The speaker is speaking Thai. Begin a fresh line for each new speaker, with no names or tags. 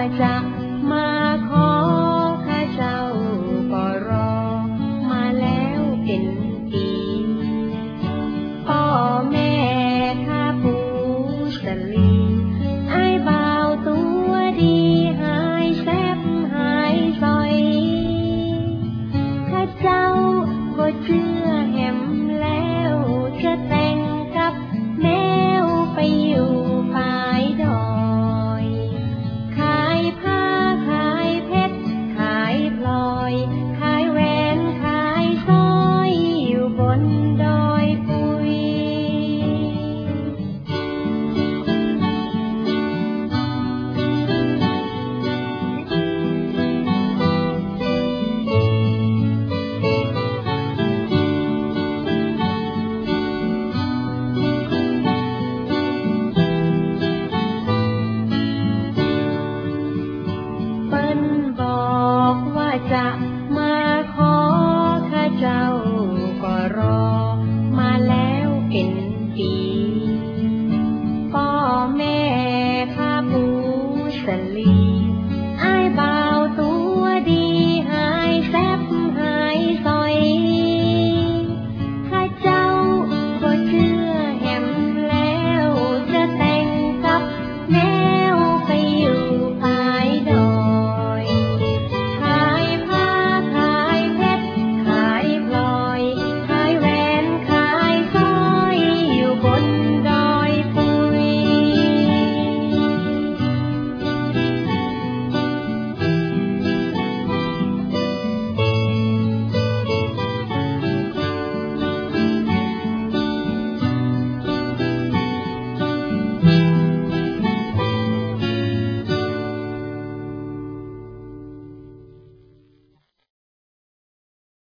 จะมาขอข้าเจ้าก็รอมาแล้วเป็นปีพ่อแม่ข้าผู้สลีไอ้บ่าวตัวดีหายแซบหายซอยข้าเจ้าก็เชื่อแหมแล้วจะแต่งกับแมวไปอยู่ปลายดอยขายผ้าขายเพชรขายพลอยขายแหวนขายสร้อยอยู่บนดอยปุยเปิ้นบอกว่าจะมาขอข้าเจ้าก็รอมาแล้วเป็นปีพ่อแม่ข้าผู้สลีไอ้บ่าวตัวดีหายแซบหายซอยข้าเจ้าก็เชื่อแหมแล้วจะแต่งกับแม